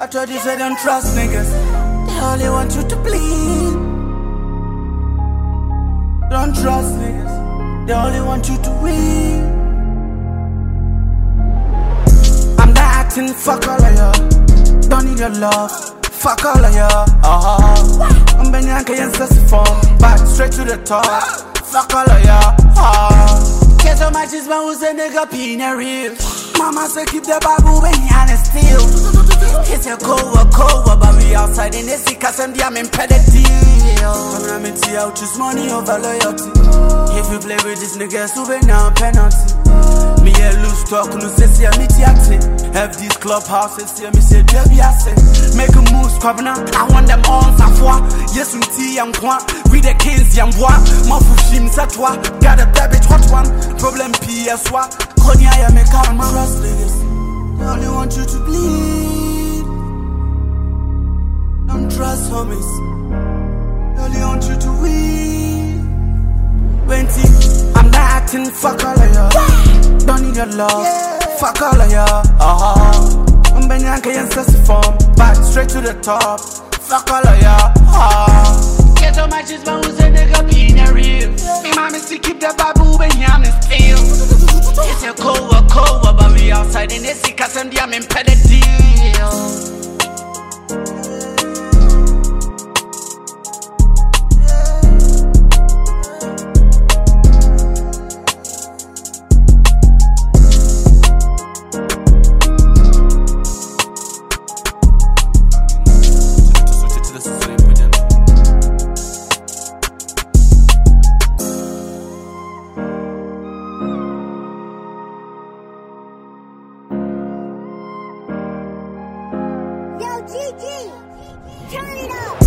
I told you, say don't trust niggas. They only want you to bleed. Don't trust niggas. They only want you to win. I'm not acting, fuck all of ya. Don't need your love, fuck all of ya. I'm Benyanka and Sassifon, back straight to the top. Fuck all of ya. Get so much is man who's a nigga pina real. Mama say keep the Bible when he honest still. It's a cover, but we outside in the sick cause I'm impeded deal. I'm in tea, I'll choose money over loyalty. If you play with this nigga, so be now penalty. Me a loose talk, no say see me tiate. Have these clubhouses, see me say baby I say. Make a move, squabna. I want them on sa foi. Yes, we tea and quan. We the kings, yam bois. Mafushim satwa. Got a baby hot one. Problem PS1. Konya ya me calm. Trust niggas. They only want you to bleed. Don't trust homies. They only want you to win. I'm not acting, fuck all of ya. Don't need your love, fuck all of ya. I'm Benyanka and Sassifon, back straight to the top. Fuck all of ya. Get so much is man who's a nigga being a real. Me mama still keep the Bible when I'm still. It's a cover, but we outside in the sick cause I'm impeded deal. Yo, GG, turn it up.